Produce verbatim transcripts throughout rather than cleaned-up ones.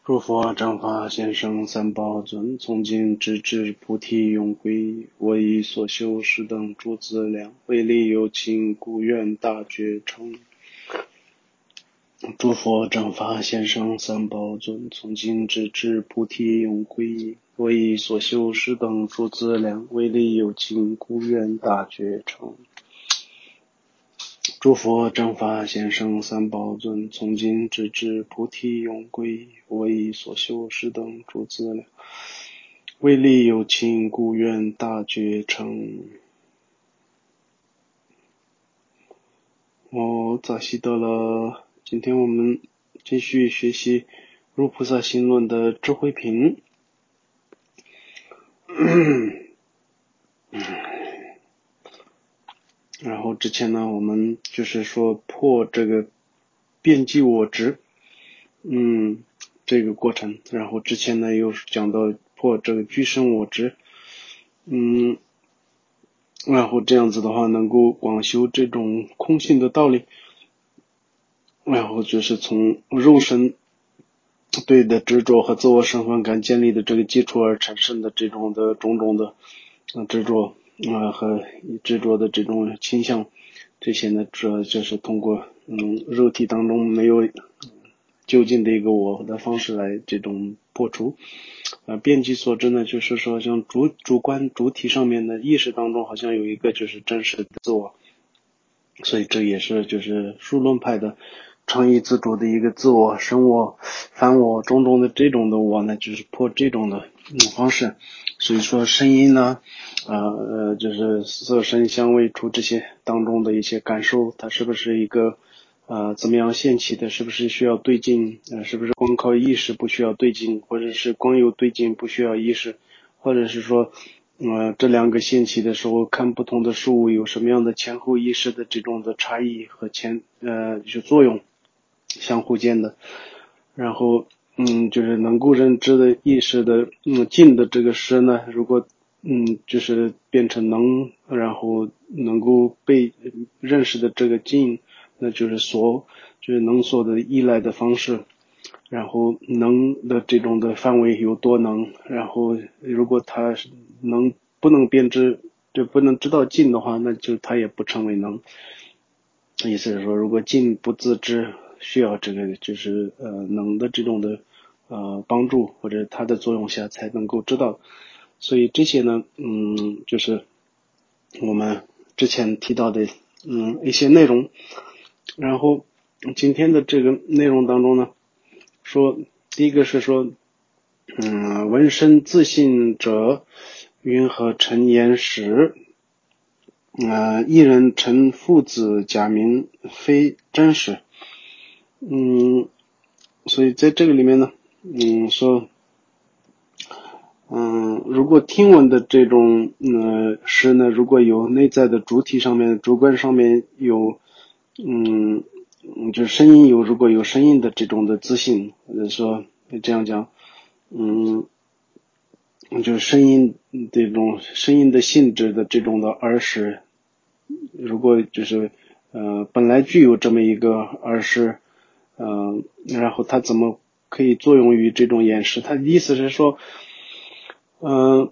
诸佛正法贤圣三宝尊，从今直至菩提永归。我以所修十等诸资粮，为利有情，故愿大觉成。诸佛正法贤圣三宝尊，从今直至菩提永归。我以所修十等诸资粮，为利有情，故愿大觉成。诸佛正法贤圣三宝尊，从今直至菩提永归。我以所修十等诸资粮，为利有情，故愿大觉成。哦，扎西德了。今天我们继续学习入菩萨行论的智慧品。然后之前呢，我们就是说破这个遍计我执，嗯，这个过程。然后之前呢，又讲到破这个具身我执，嗯，然后这样子的话，能够广修这种空性的道理。然后就是从肉身对的执着和自我身份感建立的这个基础而产生的这种的种种的执着啊、呃、和执着的这种倾向，这些呢主要就是通过嗯肉体当中没有究竟的一个我的方式来这种破除。啊、呃，遍计所知呢，就是说像主主观主体上面的意识当中好像有一个就是真实的自我，所以这也是就是数论派的常以自主的一个自我、生我、反我种种的这种的我呢，就是破这种的嗯方式。所以说声音呢，呃呃，就是色声香味触这些当中的一些感受，它是不是一个呃怎么样现起的？是不是需要对境？呃，是不是光靠意识不需要对境，或者是光有对境不需要意识，或者是说？呃，这两个现起的时候，看不同的事物有什么样的前后意识的这种的差异和前呃就作用相互间的，然后嗯就是能够认知的意识的嗯境的这个识呢，如果嗯就是变成能，然后能够被认识的这个境，那就是所就是能所的依赖的方式。然后能的这种的范围有多能，然后如果它能不能辨知，就不能知道境的话，那就它也不成为能。意思是说，如果境不自知，需要这个就是呃能的这种的呃帮助或者它的作用下才能够知道。所以这些呢，嗯，就是我们之前提到的嗯一些内容。然后今天的这个内容当中呢，说第一个是说嗯闻声自信者云何成言实，呃一人称父子假名非真实。嗯所以在这个里面呢，嗯说嗯如果听闻的这种呃实呢，如果有内在的主体上面主观上面有嗯就是声音有如果有声音的这种的自信，或者说这样讲嗯就是声音这种声音的性质的这种的儿时，如果就是呃本来具有这么一个儿时，嗯、呃，然后它怎么可以作用于这种演示？它的意思是说，嗯、呃、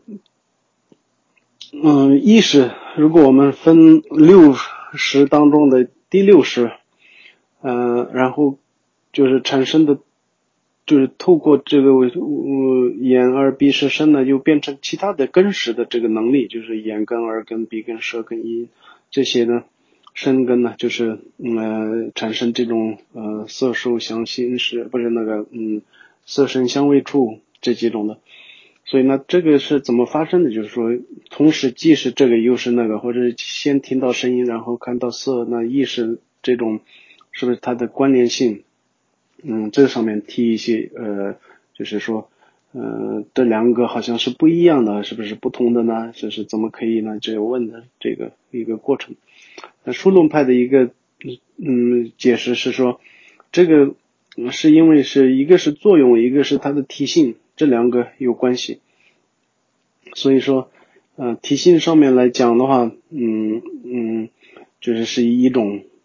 嗯，意识如果我们分六识当中的第六识，嗯、呃，然后就是产生的。就是透过这个呃眼耳鼻舌身呢，又变成其他的根识的这个能力，就是眼根、耳根、鼻根、舌根、意这些呢，身根呢，就是呃产生这种呃色受想行识，不是那个嗯色声香味触这几种的。所以呢，这个是怎么发生的？就是说，同时既是这个又是那个，或者先听到声音，然后看到色，那意识这种是不是它的关联性？嗯，这上面提一些呃，就是说，呃，这两个好像是不一样的，是不是不同的呢？这是怎么可以呢？这个问的这个一个过程。那数论派的一个嗯解释是说，这个是因为是一个是作用，一个是它的体性，这两个有关系。所以说，呃，体性上面来讲的话，嗯嗯，就是是一种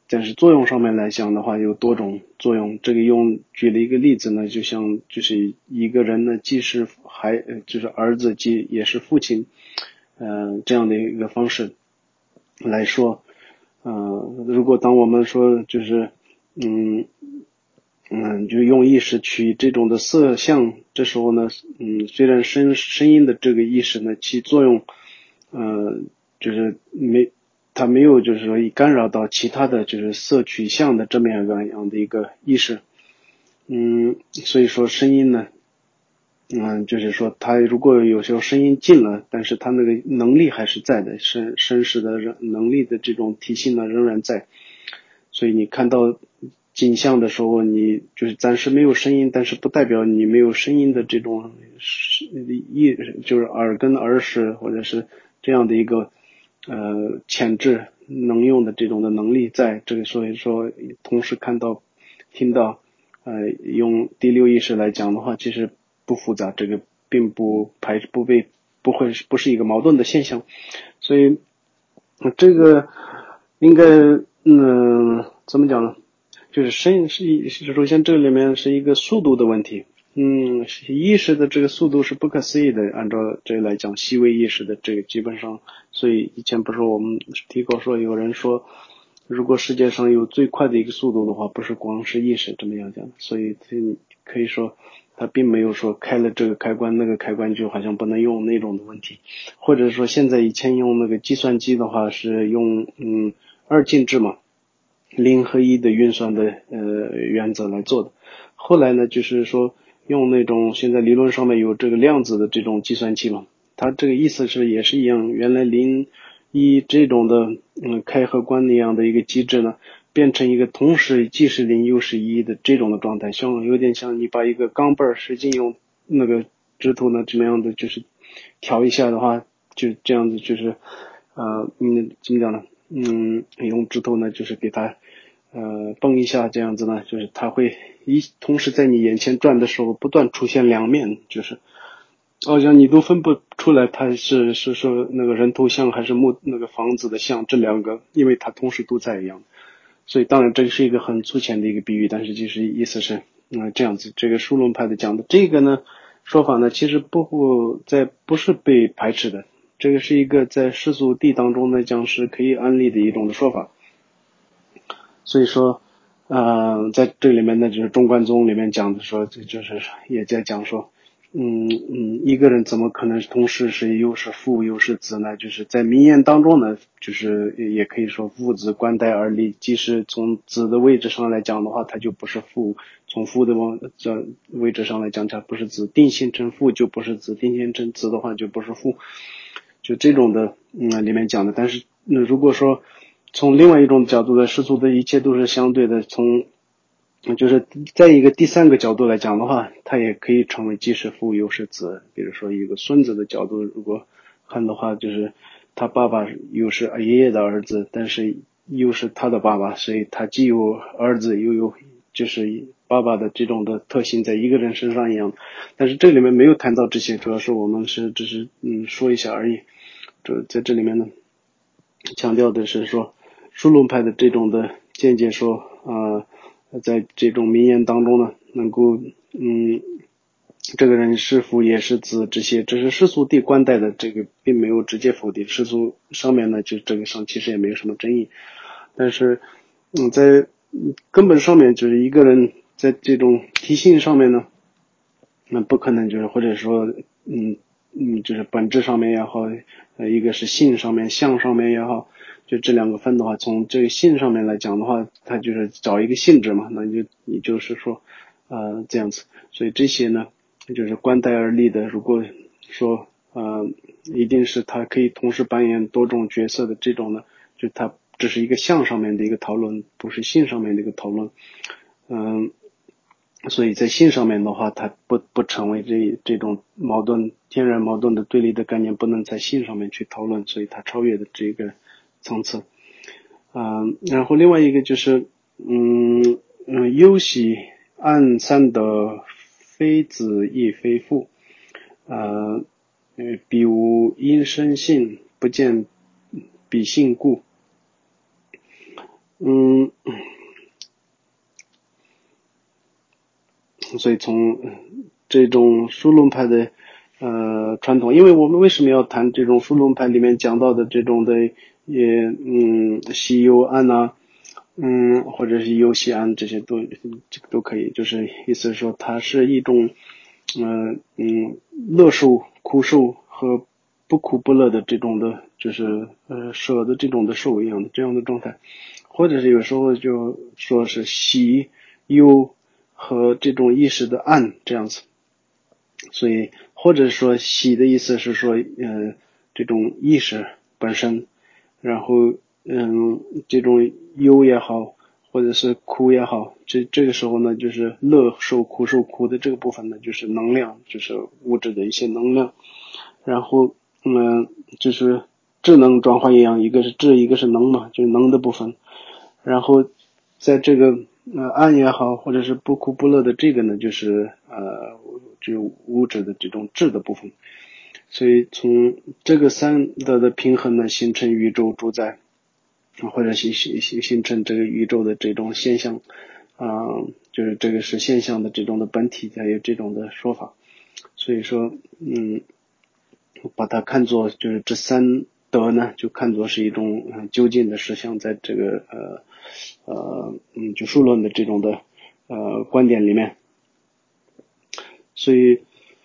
但是作用上面来讲的话有多种作用。这个用举了一个例子呢，就像就是一个人呢既是孩就是儿子既也是父亲，呃这样的一个方式来说，呃如果当我们说就是嗯嗯就用意识取这种的色相，这时候呢嗯虽然声声音的这个意识呢其作用呃就是没它没有就是说干扰到其他的就是色取向的这么样样的一个意识。嗯所以说声音呢嗯就是说它如果有时候声音进了，但是它那个能力还是在的，声声识的能力的这种体系呢仍然在。所以你看到景象的时候，你就是暂时没有声音，但是不代表你没有声音的这种意，就是耳根耳识或者是这样的一个呃潜质能用的这种的能力在这个。所以说同时看到听到呃用第六意识来讲的话，其实不复杂，这个并不排不被不会不是一个矛盾的现象。所以这个应该嗯怎么讲呢，就是声是首先这里面是一个速度的问题。嗯意识的这个速度是不可思议的，按照这个来讲细微意识的这个基本上。所以以前不是我们提过说有人说如果世界上有最快的一个速度的话，不是光是意识这么样讲的。所以可以说它并没有说开了这个开关那个开关就好像不能用那种的问题。或者说现在以前用那个计算机的话是用嗯二进制嘛，零和一的运算的呃原则来做的。后来呢就是说用那种现在理论上面有这个量子的这种计算器嘛，它这个意思是也是一样，原来零一这种的嗯开和关那样的一个机制呢，变成一个同时既是零又是一的这种的状态，像有点像你把一个钢镚使劲用那个指头呢这么样的就是调一下的话，就这样子就是呃嗯怎么讲呢，嗯用指头呢就是给它呃蹦一下，这样子呢就是它会一同时在你眼前转的时候不断出现两面，就是好像你都分不出来它是是说那个人头像还是木那个房子的像，这两个因为它同时都在一样。所以当然这是一个很粗浅的一个比喻，但是其实意思是嗯、呃、这样子。这个数论派的讲的这个呢说法呢其实不在不是被排斥的，这个是一个在世俗谛当中呢讲是可以安利的一种的说法。所以说呃在这里面呢就是中观宗里面讲的说，就是也在讲说嗯嗯，一个人怎么可能同时是又是父又是子呢？就是在名言当中呢，就是也可以说父子关代而立，即使从子的位置上来讲的话，他就不是父；从父的往这位置上来讲，它不是子。定性成父就不是子，定性成子的话就不是父。就这种的嗯里面讲的。但是那如果说从另外一种角度的世俗的一切都是相对的，从就是在一个第三个角度来讲的话，它也可以成为既是父又是子。比如说一个孙子的角度如果看的话，就是他爸爸又是爷爷的儿子，但是又是他的爸爸，所以他既有儿子又有就是爸爸的这种的特性在一个人身上一样。但是这里面没有谈到这些，主要是我们是只是嗯说一下而已。这在这里面呢强调的是说数论派的这种的见解说啊、呃，在这种名言当中呢能够嗯这个人是父也是子，这些这是世俗谛观待的，这个并没有直接否定。世俗上面呢就这个上其实也没有什么争议。但是嗯在根本上面就是一个人在这种体性上面呢，那不可能就是或者说嗯嗯就是本质上面也好，呃一个是性上面相上面也好，就这两个分的话，从这个性上面来讲的话，它就是找一个性质嘛，那你就你就是说呃这样子。所以这些呢就是观待而立的。如果说呃一定是他可以同时扮演多种角色的这种呢，就它只是一个相上面的一个讨论，不是性上面的一个讨论。嗯所以在性上面的话，它不不成为这这种矛盾天然矛盾的对立的概念，不能在性上面去讨论，所以它超越的这个层次。啊、呃，然后另外一个就是嗯嗯忧喜暗散的非子亦非父，呃呃彼无因生性，不见彼性故。 嗯，所以从这种数论派的呃传统，因为我们为什么要谈这种数论派里面讲到的这种的也嗯西游案呐、嗯或者是游戏案，这些都这个都可以，就是意思是说它是一种呃嗯乐受苦受和不苦不乐的这种的，就是呃舍的这种的受一样的这样的状态，或者是有时候就说是喜忧和这种意识的暗这样子，所以或者说喜的意思是说呃这种意识本身，然后嗯这种忧也好或者是苦也好，这这个时候呢就是乐受苦受苦的这个部分呢就是能量，就是物质的一些能量，然后嗯就是智能转化一样，一个是智一个是能嘛，就是能的部分，然后在这个呃暗也好或者是不苦不乐的这个呢就是呃就物质的这种质的部分，所以从这个三德的平衡呢形成宇宙主宰，或者形形形成这个宇宙的这种现象啊、呃，就是这个是现象的这种的本体才有这种的说法，所以说嗯把它看作就是这三德呢就看作是一种、呃、究竟的实相，在这个呃呃嗯就数论的这种的呃观点里面，所以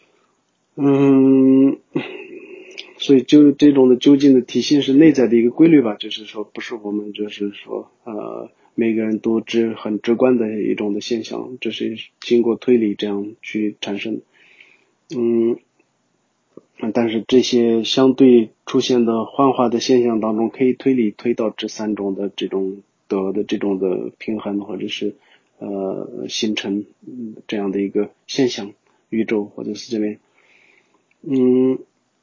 嗯所以就这种的究竟的体现是内在的一个规律吧，就是说不是我们就是说呃每个人都知很直观的一种的现象，这是经过推理这样去产生。嗯但是这些相对出现的幻化的现象当中，可以推理推到这三种的这种德的这种的平衡，或者是呃形成这样的一个现象，宇宙或者是这边嗯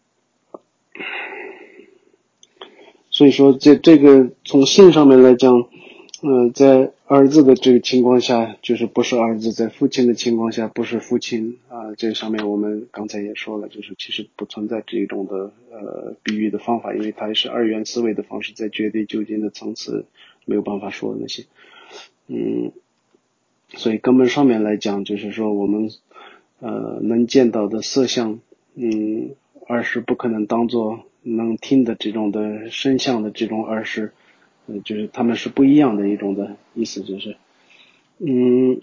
所以说这这个从性上面来讲，嗯、呃，在儿子的这个情况下，就是不是儿子；在父亲的情况下，不是父亲啊、呃。这上面我们刚才也说了，就是其实不存在这种的呃比喻的方法，因为它是二元思维的方式，在绝对究竟的层次没有办法说的那些。嗯，所以根本上面来讲，就是说我们呃能见到的色相，嗯，二是不可能当做能听的这种的声相的这种二是。嗯，就是他们是不一样的一种的意思，就是嗯，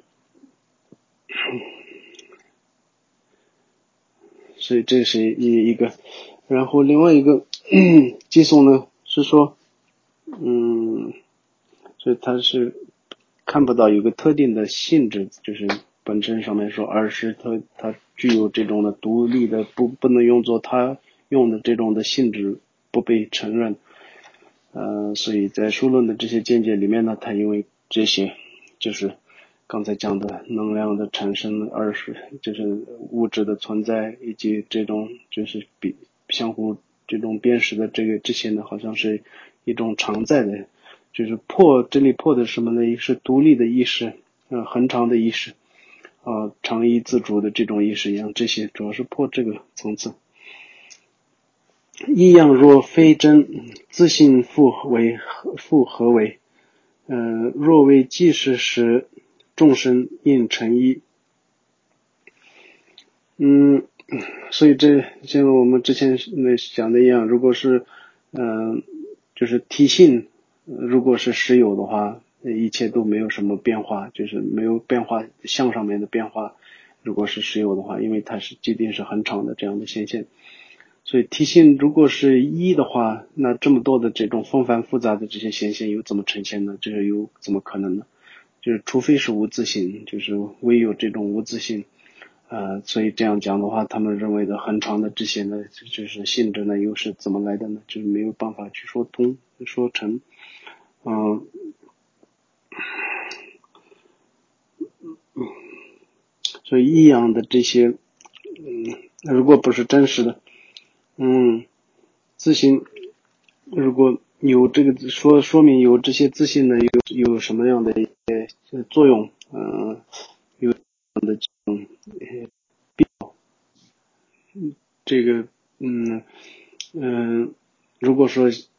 所以这是一一个，然后另外一个寄送呢是说，嗯，所以它是看不到有个特定的性质，就是本身上面说，而是它它具有这种的独立的不不能用作它用的这种的性质不被承认，呃，所以在数论的这些见解里面呢，它因为这些就是刚才讲的能量的产生，二是就是物质的存在，以及这种就是比相互这种辨识的这个这些呢，好像是一种常在的，就是破这里破的什么呢？是独立的意识，呃，恒常的意识，啊、呃，常依自主的这种意识一样，这些主要是破这个层次。异样若非真，自信复为复何为？呃，若为即事时，众生应成一。嗯，所以这像我们之前那讲的一样，如果是嗯、呃，就是体性，如果是实有的话，一切都没有什么变化，就是没有变化相上面的变化。如果是实有的话，因为它是既定是很长的这样的显现。所以体性如果是一的话，那这么多的这种纷繁复杂的这些显现又怎么呈现呢？这个又怎么可能呢？就是除非是无自性，就是唯有这种无自性，呃，所以这样讲的话，他们认为的很长的这些呢，就是性质呢又是怎么来的呢？就是没有办法去说通说成，嗯、呃，所以异样的这些，嗯，如果不是真实的，嗯，自性如果有这个说说明有这些自信呢，有有什么样的一些作用？嗯、呃，有这个嗯嗯、呃，如果说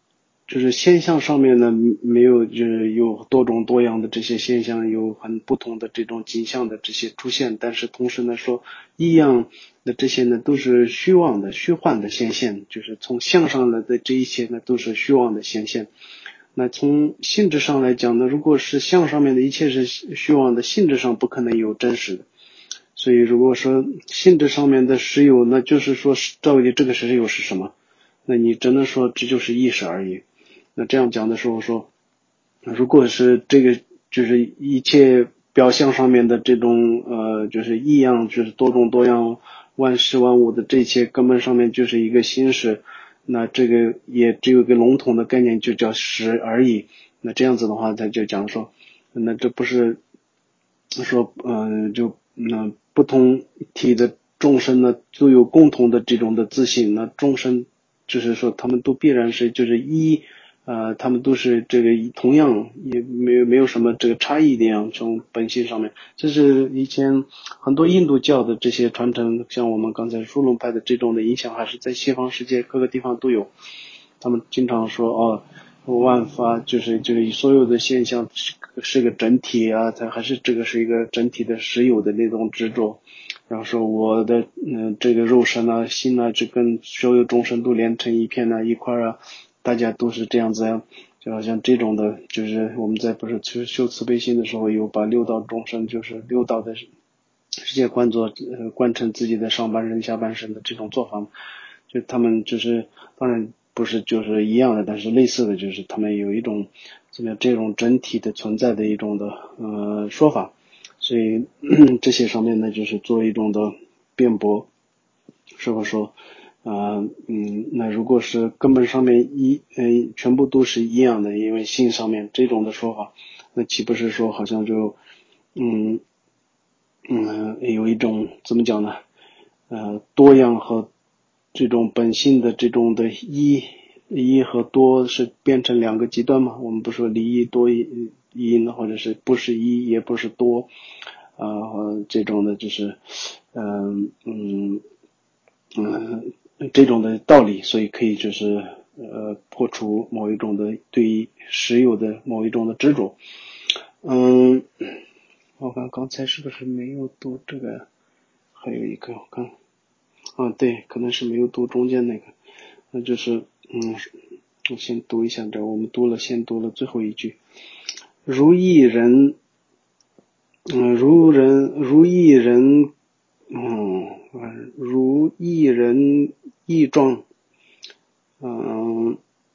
就是现象上面呢没有就是有多种多样的这些现象，有很不同的这种景象的这些出现，但是同时呢说异样的这些呢都是虚妄的虚幻的显现，就是从相上来的这一切呢都是虚妄的显现。那从性质上来讲呢，如果是相上面的一切是虚妄的，性质上不可能有真实的。所以如果说性质上面的实有，那就是说到底这个实有是什么？那你只能说这就是意识而已。那这样讲的时候说，如果是这个就是一切表象上面的这种呃就是异样，就是多种多样万事万物的这些根本上面就是一个心识，那这个也只有一个笼统的概念就叫识而已。那这样子的话他就讲说，那这不是说嗯、呃、就那不同体的众生呢都有共同的这种的自信，那众生就是说他们都必然是就是一呃他们都是这个同样也没有没有什么这个差异的样，从本性上面。这是以前很多印度教的这些传承，像我们刚才疏龙派的这种的影响还是在西方世界各个地方都有。他们经常说哦万法就是这个所有的现象是是个整体啊，它还是这个是一个整体的实有的那种执着。然后说我的嗯、呃、这个肉身啊心啊，就跟所有众生都连成一片啊一块啊，大家都是这样子啊。就好像这种的，就是我们在不是修修慈悲心的时候，有把六道众生就是六道的世界观作呃观成自己的上半身下半身的这种做法，就他们就是当然不是就是一样的，但是类似的就是他们有一种怎么样这种整体的存在的一种的呃说法。所以这些上面呢就是做一种的辩驳，是否说啊、呃、嗯那如果是根本上面一呃全部都是一样的，因为性上面这种的说法，那岂不是说好像就嗯嗯有一种怎么讲呢呃多样和这种本性的这种的一一和多是变成两个极端嘛？我们不说离一多一一或者是不是一也不是多啊、呃、这种的就是嗯嗯嗯这种的道理，所以可以就是呃破除某一种的对于实有的某一种的执着。嗯，我看刚才是不是没有读这个？还有一个我看啊，对，可能是没有读中间那个，那就是嗯，我先读一下这，我们读了先读了最后一句，如一人，嗯，如人如一人，嗯，如一人异状，嗯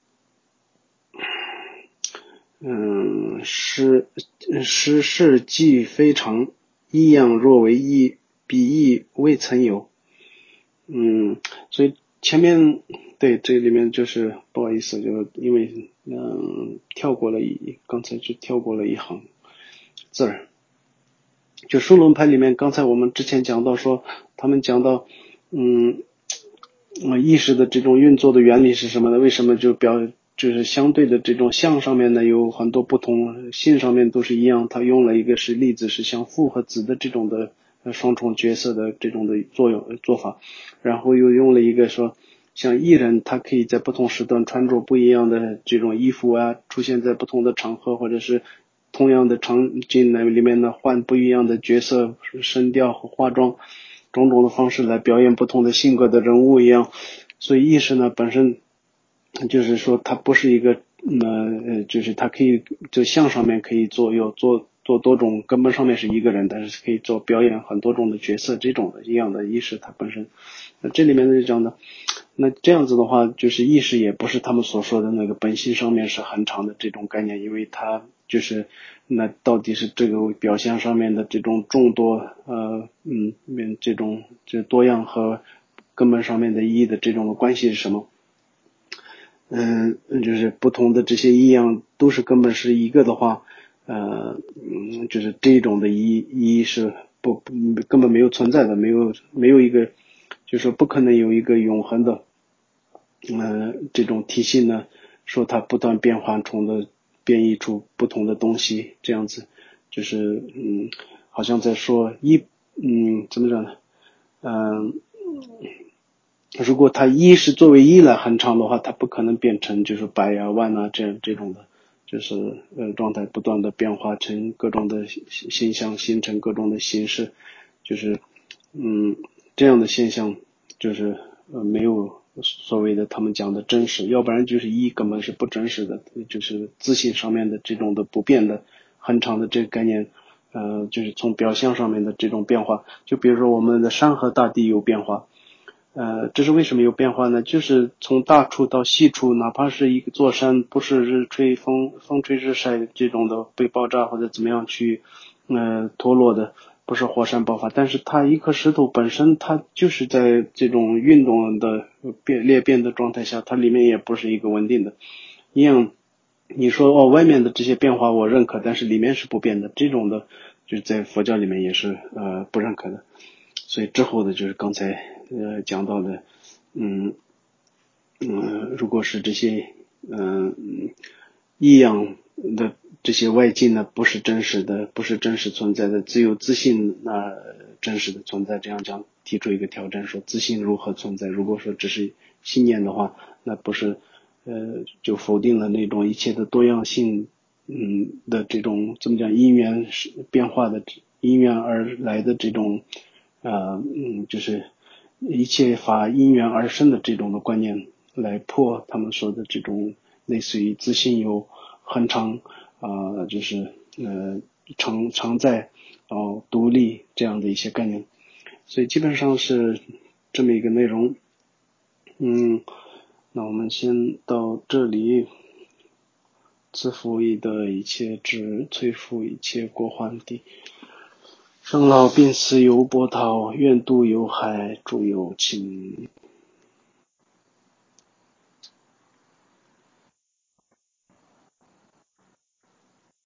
嗯，失失事既非常，异样若为异，彼异未曾有。嗯，所以前面对这里面就是不好意思，就因为嗯跳过了一刚才就跳过了一行字儿。就数论派里面，刚才我们之前讲到说，他们讲到嗯意识的这种运作的原理是什么呢？为什么就表就是相对的这种相上面呢有很多不同，性上面都是一样，他用了一个是例子是像父和子的这种的双重角色的这种的作用做法，然后又用了一个说像艺人他可以在不同时段穿着不一样的这种衣服啊，出现在不同的场合，或者是同样的场景里面呢换不一样的角色声调和化妆种种的方式来表演不同的性格的人物一样。所以意识呢本身就是说它不是一个呃就是它可以就相上面可以做有做做多种，根本上面是一个人，但是可以做表演很多种的角色，这种的一样的意识它本身。那这里面就讲的，那这样子的话就是意识也不是他们所说的那个本性上面是很长的这种概念，因为它就是那到底是这个表现上面的这种众多呃嗯这种这多样和根本上面的意义的这种关系是什么？嗯，就是不同的这些异样都是根本是一个的话，呃，嗯，就是这种的意意义是不不根本没有存在的，没有没有一个，就是说不可能有一个永恒的，呃，这种体系呢，说它不断变换中的变异出不同的东西，这样子，就是嗯，好像在说一嗯怎么讲呢，嗯、 如果它一是作为一来恒常的话，它不可能变成就是百啊万啊这这种的，就是呃状态不断的变化成各种的现象，形成各种的形式，就是嗯这样的现象就是呃没有所谓的他们讲的真实，要不然就是一根本是不真实的，就是自信上面的这种的不变的恒常的这个概念。呃，就是从表象上面的这种变化，就比如说我们的山河大地有变化，呃，这是为什么有变化呢？就是从大处到细处，哪怕是一座山，不是日吹风风吹日晒这种的被爆炸或者怎么样去呃脱落的，不是火山爆发，但是它一颗石头本身，它就是在这种运动的变裂变的状态下，它里面也不是一个稳定的，一样。你说哦，外面的这些变化我认可，但是里面是不变的，这种的就是在佛教里面也是呃不认可的。所以之后的就是刚才呃讲到的，嗯嗯，如果是这些嗯、呃、异样的这些外境呢，不是真实的，不是真实存在的，只有自信那、呃、真实的存在。这样讲提出一个挑战，说自信如何存在？如果说只是信念的话，那不是呃就否定了那种一切的多样性，嗯的这种怎么讲因缘变化的因缘而来的这种啊嗯就是一切法因缘而生的这种的观念，来破他们说的这种类似于自信有恒常啊、呃、就是呃常常在然后、呃、独立这样的一些概念。所以基本上是这么一个内容。嗯，那我们先到这里。自负以得一切智，摧伏一切过患地。生老病死犹波涛，愿度有海，诸有情。